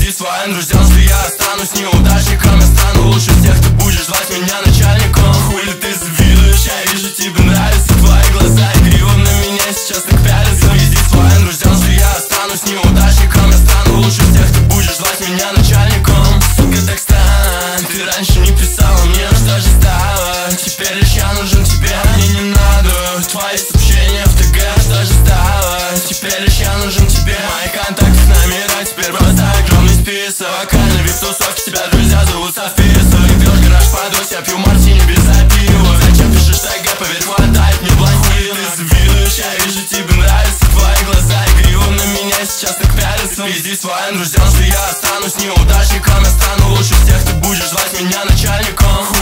Вези своим друзьям, что я останусь неудачником. Я стану лучше всех, ты будешь звать меня начальником. Хули ты завидуешь, я вижу, тебе нравятся твои глаза, и криво на меня сейчас так пялятся. Вези своим друзьям, что я останусь неудачником. Я стану лучше всех, ты будешь звать меня начальником. Сука, так стань, ты раньше не писала мне, но что же стало? Теперь лишь я нужен тебе, мне не надо твои сообщения в ТГ. Что же стало? Теперь лишь я нужен тебе. Мои контакты, номера, теперь просто огромный список. Вокальный вип-тусовки, тебя друзья зовут София. Пьешь гараж под ось, я пью мартини без опива. Зачем пишешь ТГ, поверь, хватает мне блондинок. Ты завидуешь, я вижу, тебе нравятся твои глаза, и криво на меня сейчас так пялятся. Вези своим друзьям, что я останусь неудачником. Я стану лучше всех, ты будешь звать меня начальником.